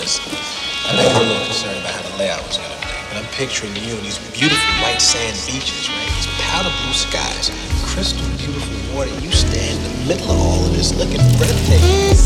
because I know you're a little concerned about how the layout was gonna be. But I'm picturing you and these beautiful white sand beaches, right? These powder blue skies, crystal beautiful water. You stand in the middle of all of this looking breathtaking.